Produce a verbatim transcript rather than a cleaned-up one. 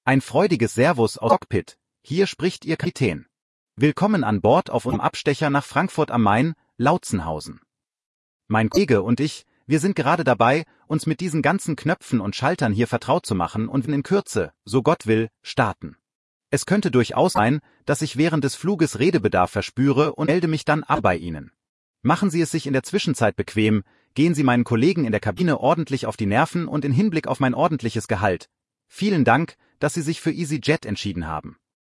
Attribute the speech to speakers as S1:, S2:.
S1: Ein freudiges Servus aus Cockpit, hier spricht Ihr Kapitän. Willkommen an Bord auf unserem Abstecher nach Frankfurt am Main, Lautzenhausen. Mein Kollege und ich, wir sind gerade dabei, uns mit diesen ganzen Knöpfen und Schaltern hier vertraut zu machen und in Kürze, so Gott will, starten. Es könnte durchaus sein, dass ich während des Fluges Redebedarf verspüre und melde mich dann ab bei Ihnen. Machen Sie es sich in der Zwischenzeit bequem, gehen Sie meinen Kollegen in der Kabine ordentlich auf die Nerven und in Hinblick auf mein ordentliches Gehalt. Vielen Dank, dass Sie sich für EasyJet entschieden haben.